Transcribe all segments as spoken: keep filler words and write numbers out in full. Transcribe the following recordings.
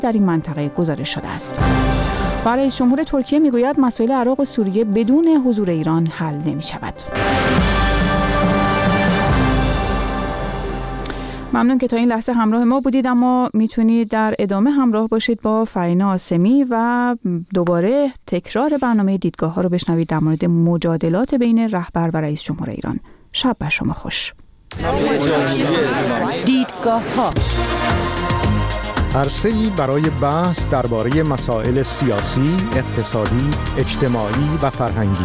در این منطقه گزارش شده است. و رئیس جمهور ترکیه میگوید مسائل عراق و سوریه بدون حضور ایران حل نمی شود. ممنون که تا این لحظه همراه ما بودید، اما میتونید در ادامه همراه باشید با فرینا آسمی و دوباره تکرار برنامه دیدگاه ها رو بشنوید در مورد مجادلات بین رهبر و رئیس جمهور ایران. شب بر شما خوش. دیدگاه ها، عرصه‌ای برای بحث درباره مسائل سیاسی، اقتصادی، اجتماعی و فرهنگی.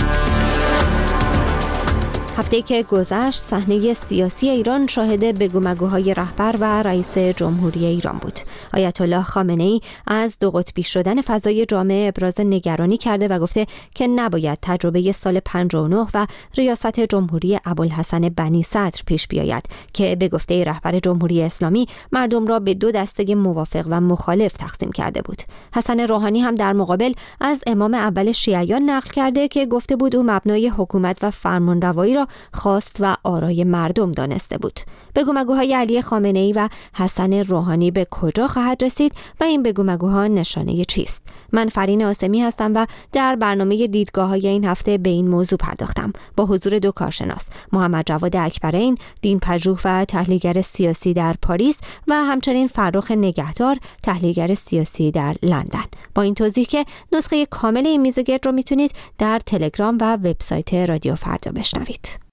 هفته‌ای که گذشت صحنه سیاسی ایران شاهد بگومگوهای رهبر و رئیس جمهوری ایران بود. آیت الله خامنه‌ای از دو قطبی شدن فضای جامعه ابراز نگرانی کرده و گفته که نباید تجربه سال پنجاه و نه و ریاست جمهوری ابوالحسن بنی صدر پیش بیاید که به گفته رهبر جمهوری اسلامی مردم را به دو دسته موافق و مخالف تقسیم کرده بود. حسن روحانی هم در مقابل از امام اول شیعیان نقل کرده که گفته بود او مبنای حکومت و فرمانروایی را خواست و آرای مردم دانسته بود. بگومگوهای علی خامنه‌ای و حسن روحانی به کجا خواهد رسید و این بگومگوها نشانه چیست؟ من فرین آسمی هستم و در برنامه دیدگاه‌های این هفته به این موضوع پرداختم با حضور دو کارشناس، محمد جواد اکبرین، دین‌پژوه و تحلیلگر سیاسی در پاریس و همچنین فرخ نگهدار، تحلیلگر سیاسی در لندن. با این توضیح که نسخه کامل این میز گرد رو میتونید در تلگرام و وبسایت رادیو فردا بشنوید.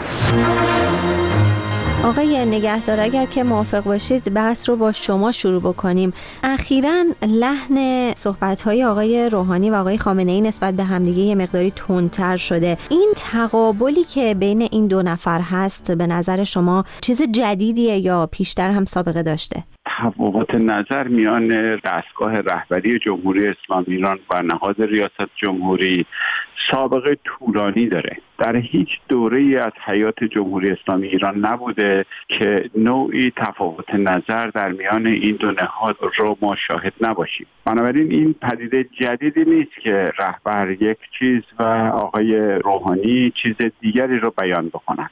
آقای نگهدار، اگر که موافق باشید بحث رو با شما شروع بکنیم. اخیراً لحن صحبت‌های آقای روحانی و آقای خامنه‌ای نسبت به همدیگه یه مقداری تندتر شده. این تقابلی که بین این دو نفر هست به نظر شما چیز جدیدیه یا پیشتر هم سابقه داشته؟ تفاوت نظر میان دستگاه رهبری جمهوری اسلامی ایران و نهاد ریاست جمهوری سابقه طولانی داره. در هیچ دوره‌ای از حیات جمهوری اسلامی ایران نبوده که نوعی تفاوت نظر در میان این دو نهاد رو ما شاهد نباشیم. بنابراین این پدیده جدیدی نیست که رهبر یک چیز و آقای روحانی چیز دیگری رو بیان بکنند.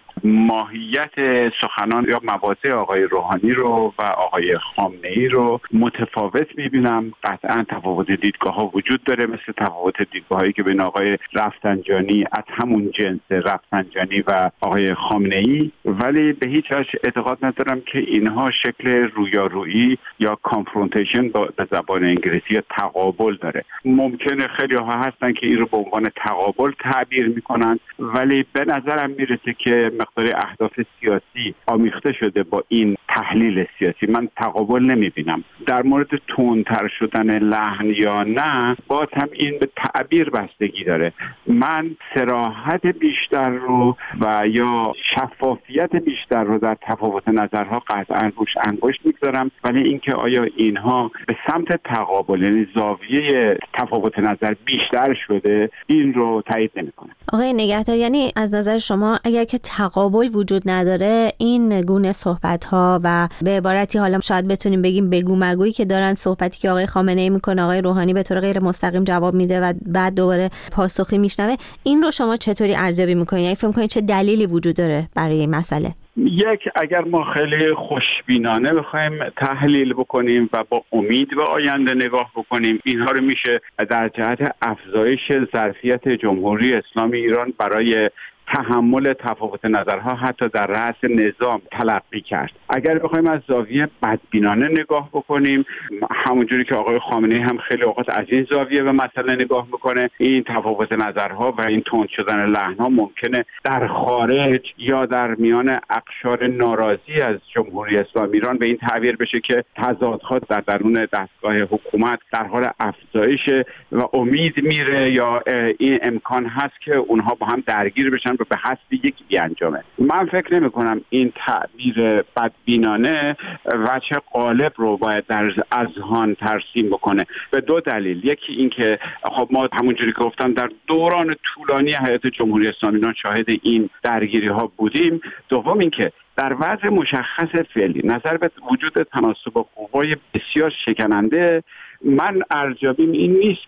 ماهیت سخنان یا مواضع آقای روحانی رو و آقای خامنه‌ای رو متفاوت می‌بینم. قطعاً تفاوت دیدگاه‌ها وجود داره، مثل تفاوت دیدگاه‌هایی که بین آقای رفسنجانی از همون جنس رفسنجانی و آقای خامنه‌ای، ولی به هیچ وجه اعتقاد ندارم که اینها شکل رویارویی یا کانفرونتیشن به زبان انگلیسی یا تقابل داره. ممکنه خیلی ها هستن که این رو به عنوان تقابل تعبیر می‌کنند، ولی به نظرم میرسه که مقدار اهداف سیاسی آمیخته شده با این تحلیل سیاسی. من تقابل نمیبینم. در مورد تندتر شدن لحن یا نه، باز هم این به تعبیر بستگی داره. من صراحت بیشتر رو و یا شفافیت بیشتر رو در تفاوت نظرها قطعا روش انگشت میگذارم، ولی اینکه آیا اینها به سمت تقابل یعنی زاویه تفاوت نظر بیشتر شده، این رو تایید نمیکنم. آقای نگهدار، یعنی از نظر شما اگر که تقابل وجود نداره، این گونه صحبت‌ها و به عبارتی حالا شاید بتونیم بگیم بگو مگویی که دارن، صحبتی که آقای خامنه‌ای میکنه، آقای روحانی به طور غیر مستقیم جواب میده و بعد دوباره پاسخی میشنوه، این رو شما چطوری ارزیابی میکنید؟ یعنی فکر میکنید چه دلیلی وجود داره برای این مسئله؟ یک، اگر ما خیلی خوشبینانه بخوایم تحلیل بکنیم و با امید به آینده نگاه بکنیم، اینها رو میشه در جهت افزایش ظرفیت جمهوری اسلامی ایران برای تحمل تفاوت نظرها حتی در رأس نظام تلقی کرد. اگر بخوایم از زاویه بدبینانه نگاه بکنیم، همونجوری که آقای خامنه‌ای هم خیلی اوقات از این زاویه به مسئله نگاه میکنه، این تفاوت نظرها و این تند شدن لحن‌ها ممکنه در خارج یا در میان اقشار ناراضی از جمهوری اسلامی ایران به این تعبیر بشه که تضادها در درون دستگاه حکومت در حال افزایش و امید میره یا این امکان هست که اونها با هم درگیر بشن و به حسب یکی بیانجامه. من فکر نمی کنم این تعبیر بدبینانه وجه غالب رو باید در اذهان ترسیم بکنه، به دو دلیل. یکی این که خب ما همونجوری که گفتم در دوران طولانی حیات جمهوری اسلامی ایران شاهد این درگیری ها بودیم. دوم این که در وضع مشخص فعلی نظر به وجود تناسب قوای بسیار شکننده، من ارزیابیم این نیست که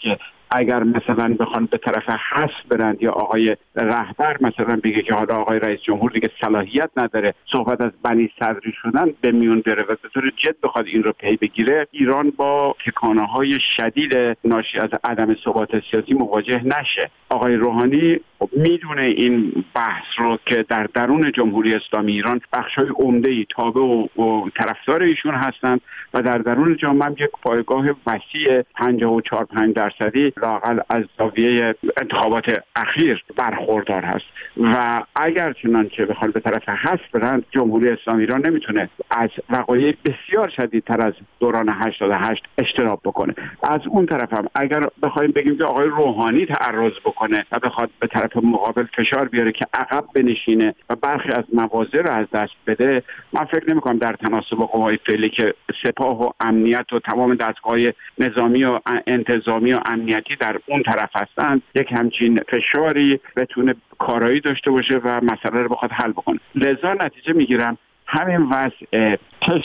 اگر مثلا بخوان به طرف حذف برند یا آقای رهبر مثلا بگه که حالا آقای رئیس جمهور دیگه صلاحیت نداره صحبت از بنی صدری شدن به میون بره و به طور جد بخواد این رو پی بگیره، ایران با تکانه‌های شدید ناشی از عدم ثبات سیاسی مواجه نشه. آقای روحانی میدونه این بحث رو که در درون جمهوری اسلامی ایران بخش‌های عمده‌ای تابع و, و طرفدار ایشون هستند و در درون جامعه هم یک پایگاه وسیع پنجاه و چهار پنج درصدی لااقل از زاویه انتخابات اخیر برخوردار هست و اگر چنانچه بخواد به طرف حذف برند، جمهوری اسلامی ایران نمیتونه از وقایع بسیار شدیدتر از دوران هشتاد و هشت اجتناب بکنه. از اون طرف هم اگر بخوایم بگیم که آقای روحانی تعرض بکنه و بخواد به طرف مقابل فشار بیاره که عقب بنشینه و برخی از مواضع رو از دست بده، من فکر نمی‌کنم در تناسب قوای فعلی که سپاه و امنیت و تمام دستگاه‌های نظامی و انتظامی و امنیتی در اون طرف هستند یک همچین فشاری بتونه کارایی داشته باشه و مسئله رو بخواد حل بکنه. لذا نتیجه میگیرم همین وضع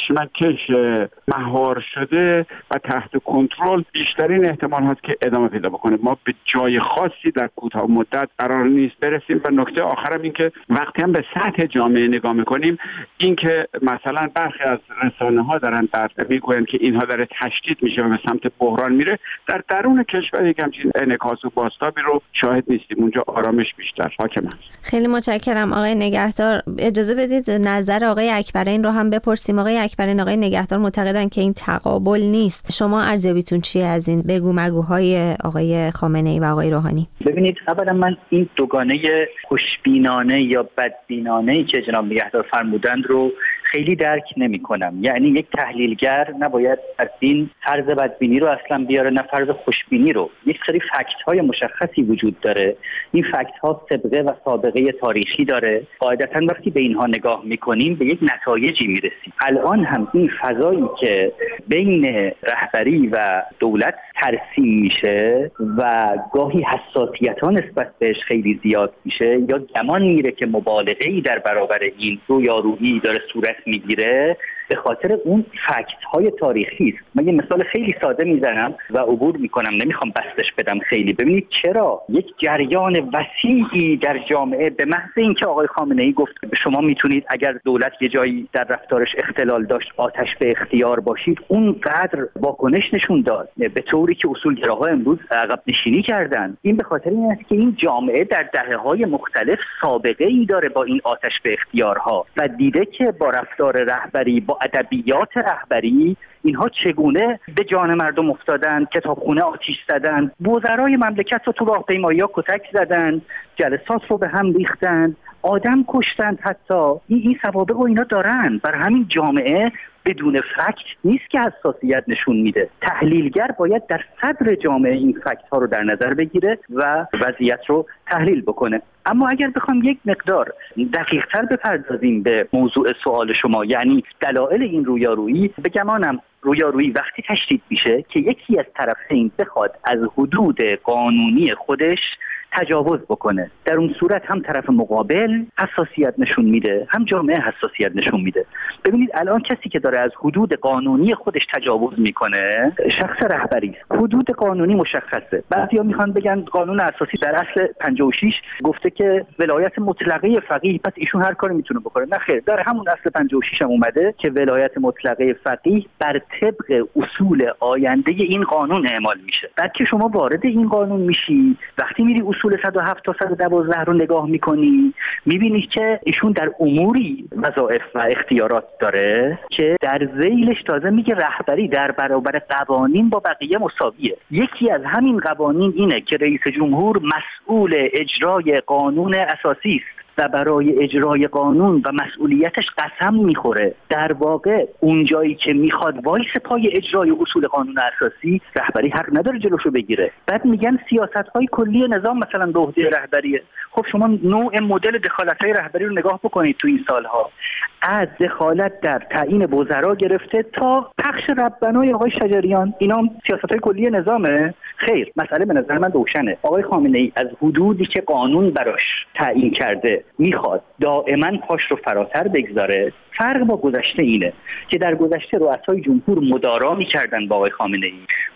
کشمکش مهار شده و تحت کنترل بیشترین احتمال هست که ادامه پیدا بکنه. ما به جای خاصی در کوتاه مدت قرار نیست برسیم. و نکته آخرم این که وقتی هم به سطح جامعه نگاه میکنیم، این که مثلا برخی از رسانه ها دارن در میگویند که اینها داره تشدید میشه و به سمت بحران میره، در درون کشور یک همچین انعکاس و بازتابی رو شاهد نیستیم. اونجا آرامش بیشتر حاکم است. خیلی متشکرم آقای نگهدار. اجازه بدید نظر آقای اکبرین رو هم بپرسیم. آقای اکبرین، آقای نگهدار معتقدن که این تقابل نیست. شما ارزیابیتون چیه از این بگو مگوهای آقای خامنه‌ای و آقای روحانی؟ ببینید، اولا من این دوگانه خوشبینانه یا بدبینانه‌ای که جناب نگهدار فرمودند رو خیلی درک نمی کنم. یعنی یک تحلیلگر نباید از این فرض بدبینی رو اصلا بیاره، نه فرض خوشبینی رو. یک سری فکت های مشخصی وجود داره. این فکت ها سابقه و سابقه تاریخی داره. قاعدتا وقتی به اینها نگاه میکنیم به یک نتایجی میرسیم. الان هم این فضایی که بین رهبری و دولت ترسیم میشه و گاهی حساسیت ها نسبت بهش خیلی زیاد میشه یا گمان میره که مبالغه‌ای در برابر این رویارویی داره صورت میگیره، به خاطر اون فکت های تاریخی است. من یه مثال خیلی ساده میزنم و عبور میکنم، نمیخوام بستش بدم خیلی. ببینید چرا یک جریان وسیعی در جامعه به محض اینکه آقای خامنه‌ای گفت شما میتونید اگر دولت یه جایی در رفتارش اختلال داشت آتش به اختیار باشید، اونقدر واکنش نشون داد به طوری که اصولگراها امروز عقب نشینی کردن. این به خاطر این است که این جامعه در دهه‌های مختلف سابقه ای داره با این آتش به اختیارها و دیده که با رفتار رهبری، با ادبیات رهبری اینها چگونه به جان مردم افتادن، کتابخونه آتش زدن، وزرای مملکت رو تو راهپیمایی‌ها کتک زدن، جلسات رو به هم ریختن، آدم کشتند. حتی این این سوابق رو اینا دارن. بر همین جامعه بدون فکت نیست که حساسیت نشون میده. تحلیلگر باید در صدر جامعه این فکت ها رو در نظر بگیره و وضعیت رو تحلیل بکنه. اما اگر بخوام یک مقدار دقیق تر بپردازیم به موضوع سوال شما، یعنی دلایل این رویارویی، بگمانم رویارویی وقتی تشدید میشه که یکی از طرفین بخواد از حدود قانونی خودش تجاوز بکنه. در اون صورت هم طرف مقابل حساسیت نشون میده، هم جامعه حساسیت نشون میده. ببینید الان کسی که داره از حدود قانونی خودش تجاوز میکنه شخص رهبری است. حدود قانونی مشخصه. بعضیا میخوان بگن قانون اساسی در اصل پنجاه و شش گفته که ولایت مطلقه فقیه، پس ایشون هر کاری میتونه بکنه. نه خیر، در همون اصل پنجاه و شش هم اومده که ولایت مطلقه فقیه بر طبق اصول آینده این قانون اعمال میشه. بعد که شما وارد این قانون میشی، وقتی میری اصول صد و هفت تا صد و دوازده رو نگاه میکنی، میبینی که ایشون در اموری وظایف و اختیارات داره که در ذیلش تازه میگه رهبری در برابر قوانین با بقیه مساویه. یکی از همین قوانین اینه که رئیس جمهور مسئول اجرای قانون اساسی است و برای اجرای قانون و مسئولیتش قسم میخوره. در واقع اون جایی که میخواد وایس پای اجرای اصول قانون اساسی، رهبری حق نداره جلوشو بگیره. بعد میگن سیاست‌های کلی نظام مثلا به عهده رهبریه. خب شما نوع مدل دخالت‌های رهبری رو نگاه بکنید تو این سالها، از دخالت در تعیین وزرا گرفته تا پخش ربنای آقای شجریان، اینا سیاست‌های کلی نظامه. خیر، مسئله به نظر من روشنه. آقای خامنه‌ای از حدودی که قانون براش تعیین کرده میخواد دائما پاش رو فراتر بگذاره. فرق با گذشته اینه که در گذشته رؤسای جمهور مدارا میکردن با آقای خامنه‌ای،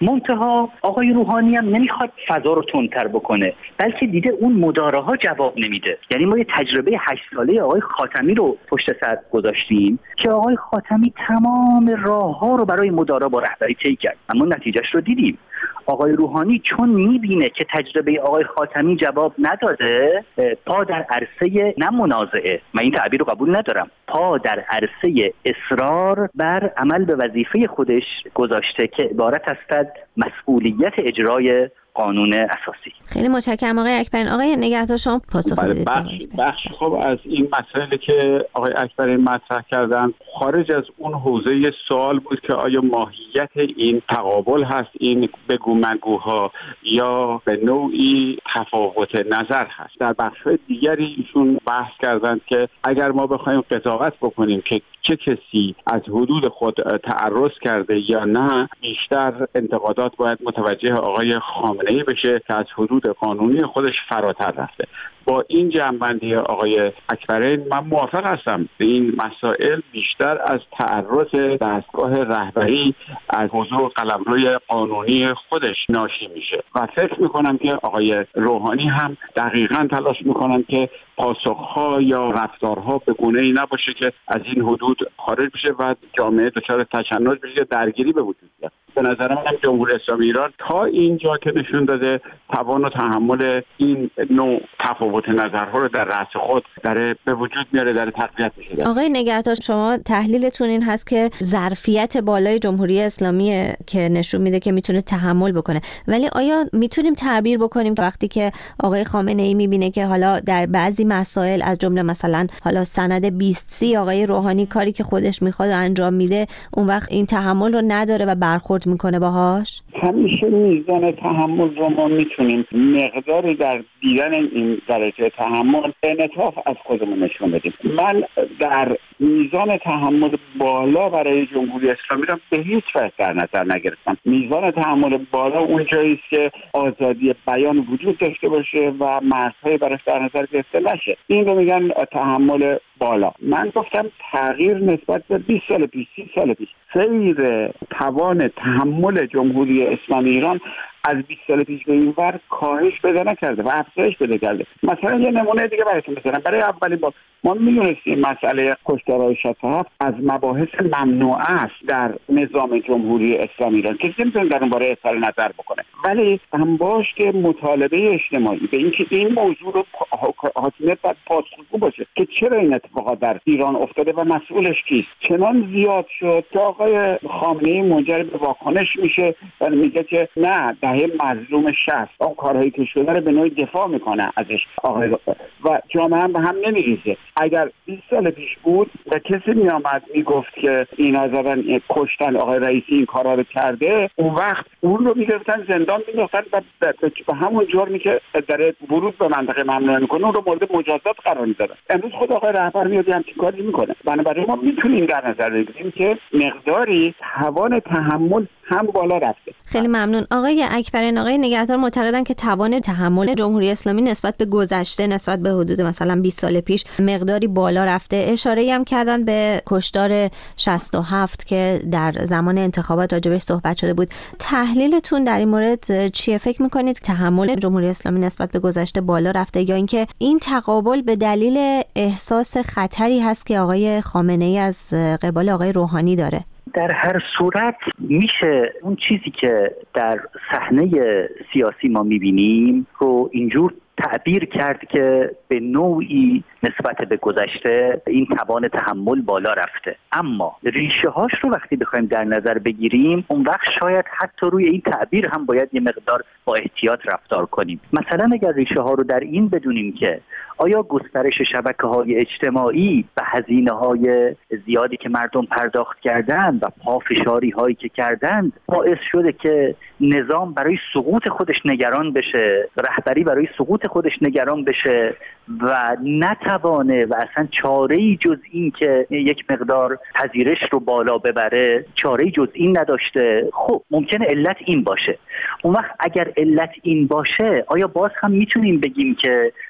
منتها آقای روحانی هم نمیخواد فضا رو تندتر بکنه، بلکه دیده اون مدارا ها جواب نمیده. یعنی ما یه تجربه هشت ساله آقای خاتمی رو پشت سر گذاشتیم که آقای خاتمی تمام راه ها رو برای مدارا با رهبری طی کرد، اما نتیجهش رو دیدیم. آقای روحانی چون میبینه که تجربه آقای خاتمی جواب نداده، پا در عرصه نه منازعه، من این تعبیر رو قبول ندارم، پا در عرصه اصرار بر عمل به وظیفه خودش گذاشته که عبارت است از مسئولیت اجرای قانون اساسی. خیلی متشکرم آقای اکبرین. آقای نگهدار شما پاسخ بدید. بخش, بخش خب از این مسائلی که آقای اکبرین مطرح کردن خارج از اون حوزه سوال بود که آیا ماهیت این تقابل هست، این بگو مگوها، یا به نوعی تفاوت نظر هست. در بخش‌های دیگری ایشون بحث کردند که اگر ما بخوایم قضاوت بکنیم که چه کسی از حدود خود تعرض کرده یا نه، بیشتر انتقادات باید متوجه آقای خامنه‌ای بشه که از حدود قانونی خودش فراتر رفته. با این جنبندی آقای اکبرین من موافق هستم. این مسائل بیشتر از تعرض دستگاه رهبری از حضور قلمروی قانونی خودش ناشی میشه و فکر میکنم که آقای روحانی هم دقیقاً تلاش میکنن که پاسخها یا رفتارها به گونه‌ای نباشه که از این حدود خارج بشه و جامعه دچار تشنج بشه، درگیری به وجود بیاد. به نظر من جمهوری اسلامی ایران تا اینجا که نشون داده توان و تحمل این نوع تفاوت نظرها رو در رأس خود داره به وجود میاره، داره تقویت میشه. آقای نگهدار شما تحلیلتون این هست که ظرفیت بالای جمهوری اسلامی که نشون میده که میتونه تحمل بکنه، ولی آیا میتونیم تعبیر بکنیم که وقتی که آقای خامنه ای میبینه که حالا در بعضی مسائل از جمله مثلا حالا سند بیست سی آقای روحانی کاری که خودش میخواد انجام میده، اون وقت این تحمل رو نداره و برخورد میکنه باهاش؟ همیشه میزان تحمل رو ما میتونیم مقداری در دیدن این درجه تحمل انعطاف از خودمون نشون بدیم. من در میزان تحمل بالا برای جمهوری اسلامی را به هیچ وجه در نظر نگرفتم. میزان تحمل بالا اون جایی است که آزادی بیان وجود داشته باشه و مرزهای براش در نظر گرفته نشه. این رو میگن تحمل بالا. من گفتم تغییر نسبت به بیست سال پیش، سی سال پیش، سیر توان تحمل جمهوری اسلامی ایران از بیست سال پیش به این ور کاهش پیدا نکرده و افزایش پیدا کرده. مثلا یه نمونه دیگه براتون بزنم. برای اولین بار ما می‌دونستیم مسئله کشتارهای شصت و هفت از مباحث ممنوعه است در نظام جمهوری اسلامی ایران، کسی نمی‌تونه در اون باره اظهار نظر بکنه، ولی انباشت مطالبه اجتماعی به اینکه این موضوع رو حاکمیت باید پاسخگو باشه که چرا این اتفاقات در ایران افتاده و مسئولش کیست، چنان زیاد شد که آقای خامنه‌ای منجر به واکنش میشه و میگه که نه، دهه مظلوم شصت اون کارهایی که شده رو به نوعی دفاع میکنه ازش آقای و جامعه هم به هم نمیریزه. اگر بیست سال پیش بود و کسی میامد میگفت که اینا زدن کشتن آقای رئیسی این کارا رو کرده، اون وقت اون رو میگرفتن زندان مینداختن و به همون جرمی که در ورود به منطقه ممنوعه میکنه اون رو مورد مجازات قرار میدادن. امروز خود آقای رهبر میاد همچین کاری میکنه. بنابراین ما میتونیم در نظر بگیریم که مقداری توان تحمل هم بالا رفته. خیلی ممنون. آقای اکبرین، آقای نگهدار معتقدن که توان تحمل جمهوری اسلامی نسبت به گذشته، نسبت به حدود مثلا بیست سال پیش مقداری بالا رفته. اشاره‌ای هم کردن به کشتار شصت و هفت که در زمان انتخابات راجبش صحبت شده بود. تحلیلتون در این مورد چیه؟ فکر می‌کنید تحمل جمهوری اسلامی نسبت به گذشته بالا رفته یا اینکه این تقابل به دلیل احساس خطری هست که آقای خامنه‌ای از قبال آقای روحانی داره؟ در هر صورت میشه اون چیزی که در صحنه سیاسی ما میبینیم رو اینجور تعبیر کرد که به نوعی نسبت به گذشته این توان تحمل بالا رفته، اما ریشه هاش رو وقتی بخوایم در نظر بگیریم اون وقت شاید حتی روی این تعبیر هم باید یه مقدار با احتیاط رفتار کنیم. مثلا اگر ریشه ها رو در این بدونیم که آیا گسترش شبکه‌های اجتماعی و هزینه‌های زیادی که مردم پرداخت کردند و پافشاری هایی که کردند باعث شده که نظام برای سقوط خودش نگران بشه، رهبری برای سقوط خودش نگران بشه و نتوانه و اصلا چاره‌ای جز این که یک مقدار پذیرش رو بالا ببره، چاره‌ای جز این نداشته. خب ممکنه علت این باشه. اون وقت اگر علت این باشه آیا باز هم میتونیم بگیم که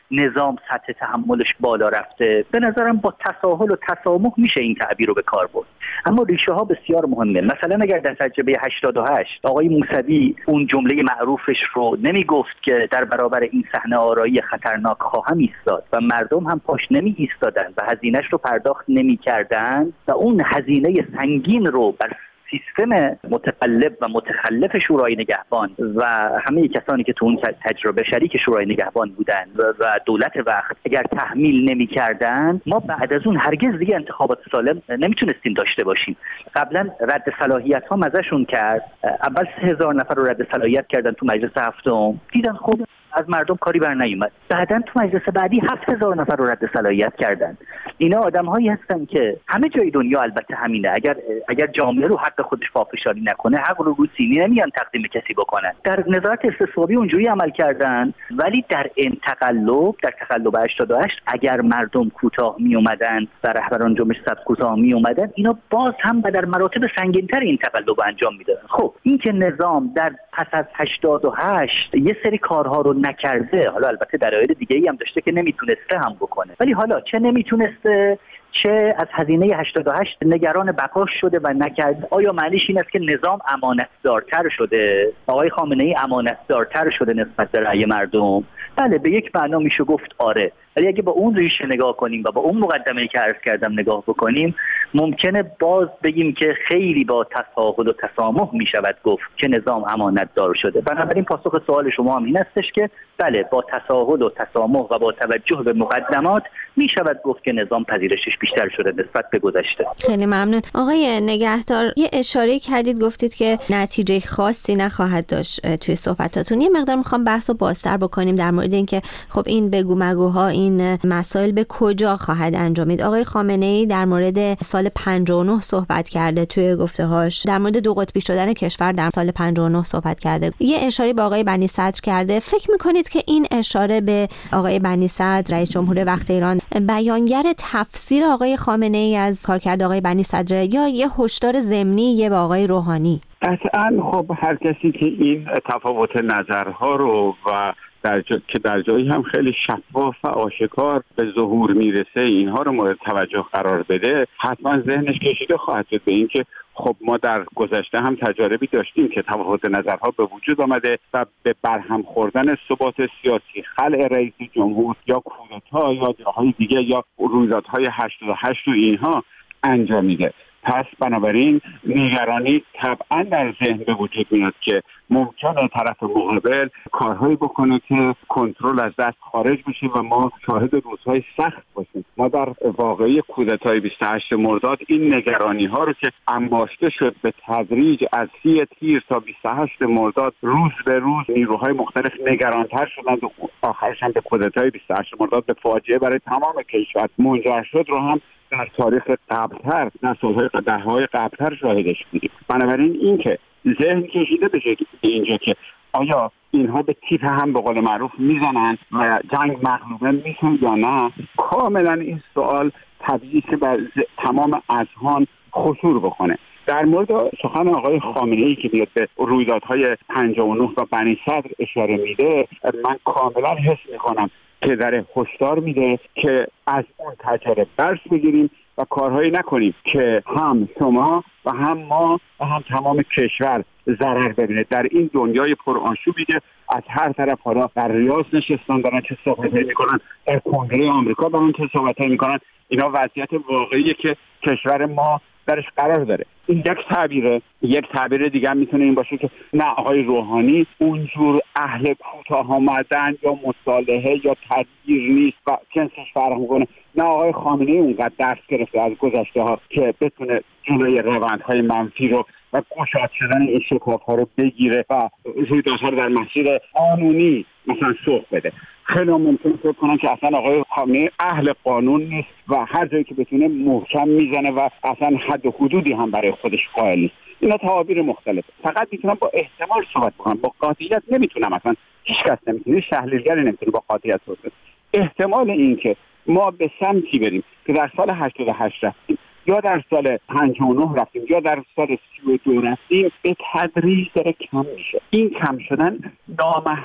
نظام سطح تحملش بالا رفته. به نظرم با تساهل و تسامح میشه این تعبیر رو به کار برد، اما ریشه ها بسیار مهمه. مثلا اگر در تجربه هشتاد و هشت آقای موسوی اون جمله معروفش رو نمیگفت که در برابر این صحنه آرایی خطرناک خواهم ایستاد و مردم هم پاش نمی ایستادن و هزینه‌اش رو پرداخت نمی‌کردند و اون هزینه سنگین رو بر سیستم متقلب و متخلف شورای نگهبان و همه کسانی که تو اون تجربه شریک شورای نگهبان بودن و دولت وقت اگر تحمیل نمی‌کردند، ما بعد از اون هرگز دیگه انتخابات سالم نمیتونستیم داشته باشیم. قبلا رد صلاحیت ها مزهشون کرد، اول سه هزار نفر رو رد صلاحیت کردن تو مجلس هفتم، دیدن خب از مردم کاری بر نیومد، بعدن تو مجلس بعدی هفت هزار نفر رو رد صلاحیت کردن. اینا آدم‌هایی هستن که همه جای دنیا البته همینه، اگر اگر جامعه رو حق خودش پافشاری نکنه، حق رو رو سینی نمیان تقدیم کسی بکنن. در نظارت استصوابی اونجوری عمل کردن، ولی در این تقلب در تقلب هشتاد و هشت اگر مردم کوتاه می اومدن و رهبران جنبش سبز کوتاه می اومدن، اینا باز هم در مراتب سنگین‌تر این تقلب انجام میدادن. خب این که نظام در پس از هشتاد و هشت یه سری کارها رو نکرده، حالا البته دلایل دیگه‌ای هم داشته که نمیتونسته هم بکنه، ولی حالا چه نمیتونسته چه از هزینه هشتاد و هشت نگران بقاش شده و نکرد، آیا معنیش این است که نظام امانتدارتر شده؟ آقای خامنه‌ای امانتدارتر شده نسبت به رأی مردم؟ بله، به یک معنا میشه گفت آره، ولی اگه با اون ریشه نگاه کنیم و با اون مقدمه‌ای که عرض کردم نگاه بکنیم، ممکنه باز بگیم که خیلی با تساهل و تسامح میشود گفت که نظام امانتدار شده. بنابراین پاسخ سوال شما هم این استش که بله، با تساهل و تسامح و با توجه به مقدمات میشود گفت که نظام پذیرشش بیشتر شده نسبت به گذشته. خیلی ممنون. آقای نگهدار، یه اشاره کردید، گفتید که نتیجه خاصی نخواهد داشت توی صحبتاتون. یه مقدار میخوام بحث رو بازتر بکنیم در مورد اینکه خب این بگو مگوها، این مسائل به کجا خواهد انجامید. آقای خامنه‌ای در مورد سال پنجاه و نه صحبت کرده، توی گفته‌هاش در مورد دو قطبی شدن کشور در سال پنجاه و نه صحبت کرده. یه اشاره به آقای بنی صدر کرده. فکر می‌کنید که این اشاره به آقای بنی صدر، رئیس جمهور وقت ایران، بیانگر تفسیر آقای خامنه‌ای از کارکرد آقای بنی صدر یا یه هشدار ضمنی یه به آقای روحانی؟ قطعاً خب هر کسی که این تفاوت نظرها رو و در جا... که در جایی هم خیلی شفاف و آشکار به ظهور میرسه، اینها رو مورد توجه قرار بده، حتما ذهنش کشیده خواهد شد به این که خب ما در گذشته هم تجاربی داشتیم که تفاوت نظرها به وجود آمده و به برهم خوردن ثبات سیاسی، خلع رئیس جمهور یا کودتا یا جاهای دیگه یا رویدادهای هشتاد و هشت و اینها انجام میده. پس بنابراین نگرانی طبعا در ذهن به وجود میاد که ممکنه طرف مقابل کارهایی بکنه که کنترل از دست خارج بشه و ما شاهد روزهای سخت باشیم. ما در واقعی کودتای بیست و هشت مرداد این نگرانی ها رو که انباشته شد به تدریج از سی تیر تا بیست و هشت مرداد، روز به روز نیروهای مختلف نگرانتر شدند و آخرش هم به کودتای بیست و هشت مرداد به فاجعه برای تمام کشور منجر شد رو هم در تاریخ قبلتر، در سالهای دههای قبلتر شاهدش بودیم. بنابراین این که ذهن کشیده بشه اینجا که آیا اینها به تیپ هم به قول معروف میزنن و جنگ مغلوبه میشن یا نه، کاملا این سوال طبیعی که بر تمام اذهان خطور بکنه. در مورد سخن آقای خامنه‌ای که میاد به رویدادهای پنجاه و نه و بنی صدر اشاره میده، من کاملا حس میکنم که در هشدار میده که از اون تجربه درس بگیریم و کارهایی نکنیم که هم شما و هم ما و هم تمام کشور ضرر ببینه. در این دنیای پرآشوبی که از هر طرف حالا در ریاض نشستن دارن چه صحبتایی میکنن، در کنگره آمریکا دارن چه صحبتایی میکنن، اینا وضعیت واقعیه که کشور ما درش قرار داره. این یک تعبیره. یک تعبیر دیگه هم میتونه این باشه که نه آقای روحانی اونجور اهل کوتاه آمدن یا مصالحه یا تدبیر نیست و جنسش فرق میکنه. نه آقای خامنه‌ای اونقدر درس گرفته از گذشته ها که بتونه جلوی روندهای منفی رو و گشاد شدن این شکاف‌ها رو بگیره و رویدادها رو در مسیر قانونی مثلا سوق بده. خیلی ممکنه فکر کنن که اصلا آقای خامنه‌ای اهل قانون نیست و هر جایی که بتونه محکم میزنه و اصلا حد و حدودی هم برای خودش قائل نیست. اینا تعابیر مختلفه. فقط میتونم با احتمال صحبت کنم، با قاطعیت نمیتونم. اصلا هیچ کس نمیتونه، تحلیلگری نمیتونه با قاطعیت صحبت کنه. احتمال این که ما به سمتی بریم که در سال هشتاد و هشت رفتیم یا در سال پنجاه و نه رفتیم یا در سال سی و دو رفتیم، به تدریج داره کم میشه. این کم شدن نامحسوس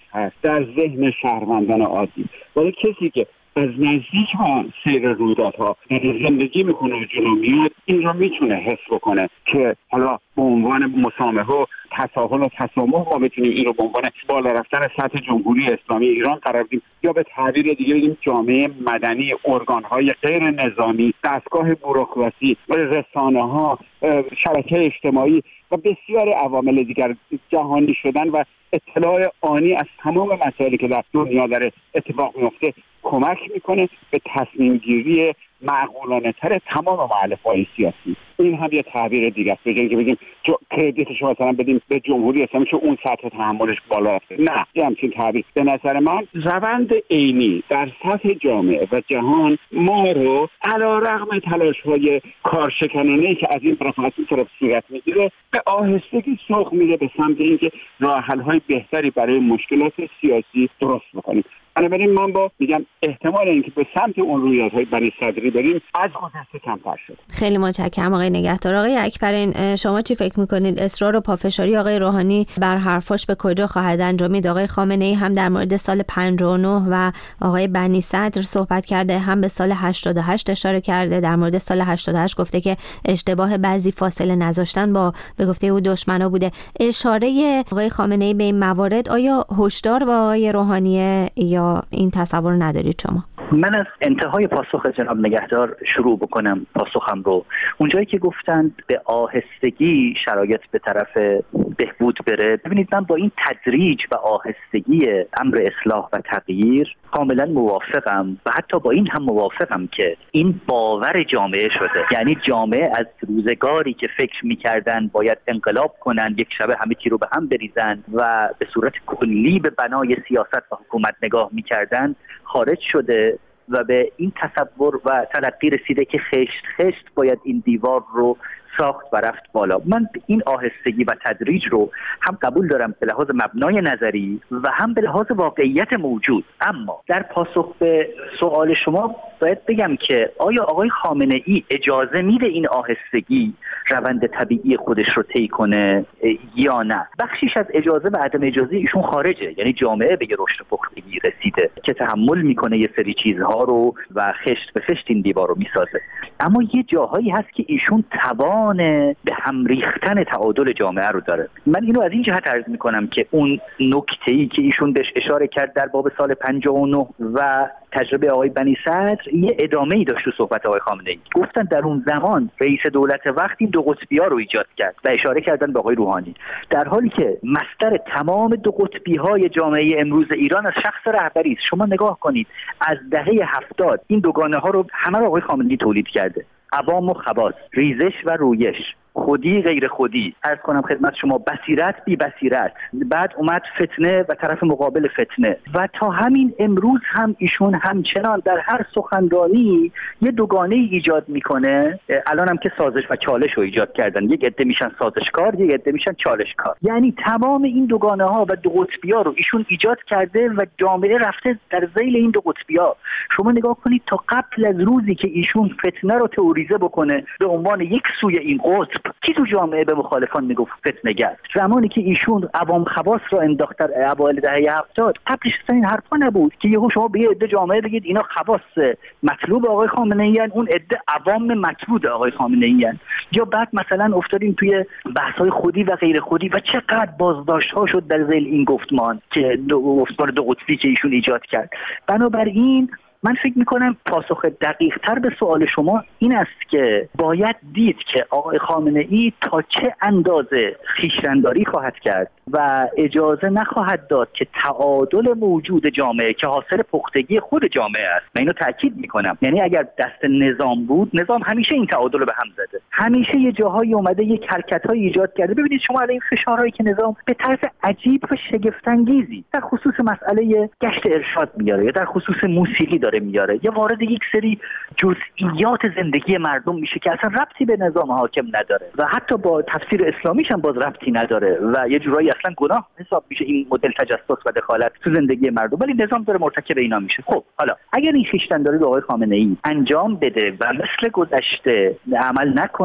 هست در ذهن شهروندان عادی، ولی کسی که از نزدیک با سیر رویدادها زندگی میکنه و جلو میاد این رو میتونه حس بکنه که حالا به عنوان مسامحه و تساهل و تسامح ما بتونیم این رو به عنوان بالا رفتن سطح جمهوری اسلامی ایران قرار بدیم، یا به تعبیر دیگه بگیم جامعه مدنی، ارگان‌های غیر نظامی، دستگاه بوروکراسی، رسانه‌ها، شبکه اجتماعی و بسیار عوامل دیگر، جهانی شدن و اطلاع آنی از تمام مسائلی که در دنیا داره اتفاق میفته کمک میکنه به تصمیم گیری معقولانه تر تمام مؤلفه‌های سیاسی. این هم یه تعبیر دیگه است، به جای اینکه بگیم کردیتش مثلا بدیم به جمهوری اسلامی که اون سطح تحملش بالا رفته، نه، یه همچین تعبیر. به نظر من روند عینی در سطح جامعه و جهان ما رو علیرغم تلاش‌های کارشکنانه‌ای که از این طرف از این طرف صورت میگیره به آهستگی سوق میده به سمت اینکه راه حل‌های بهتری برای مشکلات سیاسی درست بکنیم. بنابراین من با میگم احتمال اینکه به سمت اون رویدادهای بنی صدری بریم از گذشته کمتر شد. خیلی متشکرم آقای نگهدار. آقای اکبرین، شما چی فکر میکنید؟ اصرار و پافشاری آقای روحانی بر حرفاش به کجا خواهد انجامید؟ آقای خامنه ای هم در مورد سال پنجاه و نه و آقای بنی صدر صحبت کرده، هم به سال هشتاد و هشت اشاره کرده. در مورد سال هشتاد و هشت گفته که اشتباه بعضی فاصله نذاشتن با به گفته او دشمنا بوده. اشاره آقای خامنه ای به این موارد آیا هشدار با آقای روحانی یا این تصور ندارید شما؟ من از انتهای پاسخ جناب نگهدار شروع بکنم پاسخم رو. اونجایی که گفتند به آهستگی شرایط به طرف بهبود بره، ببینید من با این تدریج و آهستگی امر اصلاح و تغییر کاملا موافقم و حتی با این هم موافقم که این باور جامعه شده. یعنی جامعه از روزگاری که فکر می‌کردن باید انقلاب کنن، یک شبه همه چی رو به هم بریزن و به صورت کلی به بنای سیاست و حکومت نگاه می‌کردن خارج شده و به این تصور و تلقی رسیده که خشت خشت باید این دیوار رو ساخت و رفت بالا. من این آهستگی و تدریج رو هم قبول دارم به لحاظ مبنای نظری و هم به لحاظ واقعیت موجود. اما در پاسخ به سوال شما باید بگم که آیا آقای خامنه ای اجازه میده این آهستگی روند طبیعی خودش رو طی کنه یا نه؟ بخشیش از اجازه و عدم اجازه ایشون خارجه، یعنی جامعه به رشد پختگی رسیده که تحمل میکنه یه سری چیزها رو و خشت به خشت این دیوار رو میسازه. اما یه جاهایی هست که ایشون توان به هم ریختن تعادل جامعه رو داره. من اینو از این جهت عرض میکنم که اون نکته‌ای که ایشون بهش اشاره کرد در باب سال پنجاه و نه و تجربه آقای بنی صدر یه ادامه‌ای داشت تو صحبت آقای خامنه ای. گفتن در اون زمان رئیس دولت وقتی دو قطبی‌ها رو ایجاد کرد و اشاره کردن به آقای روحانی، در حالی که مصدر تمام دو قطبی‌های جامعه امروز ایران از شخص رهبری است. شما نگاه کنید از دهه هفتاد این دوگانه‌ها رو همه رو آقای خامنه ای تولید کرده: عوام و خواص، ریزش و رویش، خودی غیر خودی، عرض کنم خدمت شما بصیرت بی بصیرت، بعد اومد فتنه و طرف مقابل فتنه و تا همین امروز هم ایشون همچنان در هر سخنرانی یه دوگانه ایجاد میکنه. الان هم که سازش و چالش رو ایجاد کردن، یک عده میشن سازشکار، یک عده میشن چالشکار. یعنی تمام این دوگانه ها و دو قطبی ها رو ایشون ایجاد کرده و جامعه رفته در ذیل این دو قطبی ها. شما نگاه کنید تا قبل از روزی که ایشون فتنه رو تئوریزه بکنه به عنوان یک سوی این قطب، کی تو جامعه به مخالفان میگفت فتنه‌گر؟ زمانی که ایشون عوام خواص را انداخت در اوایل دهه هفتاد، قبلش اصلا این حرفا نبود که یهو شما به یه عده جامعه بگید اینا خواص مطلوب آقای خامنه ای ان، اون عده عوام مطرود آقای خامنه ای ان. یا بعد مثلا افتادیم توی بحث‌های خودی و غیر خودی و چقدر بازداشت‌ها شد در ذیل این گفتمان که دو گفتمان دو قطبی که ایشون ایجاد کرد. بنابراین من فکر میکنم پاسخ دقیق تر به سوال شما این است که باید دید که آقای خامنه ای تا چه اندازه خویشتن‌داری خواهد کرد و اجازه نخواهد داد که تعادل موجود جامعه که حاصل پختگی خود جامعه است. من اینو تاکید میکنم، یعنی اگر دست نظام بود، نظام همیشه این تعادل رو به هم زده، همیشه یه جاهایی اومده یک حرکت‌های ایجاد کرده. ببینید شما الان این فشارهایی که نظام به طرز عجیب و شگفت‌انگیزی در خصوص مسئله گشت ارشاد میاره یا در خصوص موسیقی داره میاره یا وارد یک سری جزئیات زندگی مردم میشه که اصلا ربطی به نظام حاکم نداره و حتی با تفسیر اسلامیش هم باز ربطی نداره و یه جورایی اصلا گناه حساب میشه این مدل تجسس و دخالت تو زندگی مردم، ولی نظام داره مرتکب اینا میشه. خب حالا اگر این خویشتن‌داری رو آقای خامنه ای انجام بده و مثل گذشته عمل نکنه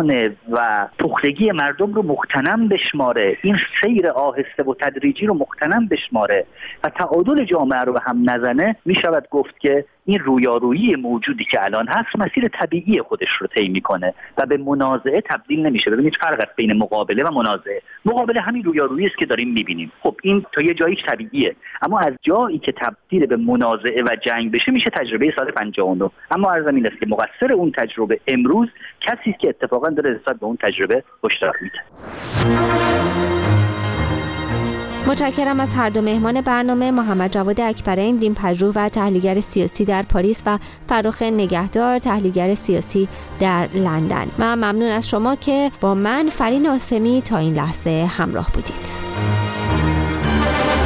وجدان و پختگی مردم رو مغتنم بشماره، این سیر آهسته و تدریجی رو مغتنم بشماره و تعادل جامعه رو به هم نزنه، می شود گفت که این رویارویی موجودی که الان هست مسیر طبیعی خودش رو طی میکنه و به منازعه تبدیل نمیشه. ببینید فرق است بین مقابله و منازعه. مقابله همین رویارویی است که داریم میبینیم، خب این تا یه جاییش طبیعیه، اما از جایی که تبدیل به منازعه و جنگ بشه میشه تجربه سال پنجاه و نه. اما عرضم این است که مقصر اون تجربه امروز کسی است که اتفاقا داره نسبت به اون تجربه هشدار میده. متشکرم از هر دو مهمان برنامه، محمد جواد اکبرین، دین‌پژوه و تحلیلگر سیاسی در پاریس و فراخ نگهدار، تحلیلگر سیاسی در لندن. و ممنون از شما که با من فرین آسمی تا این لحظه همراه بودید.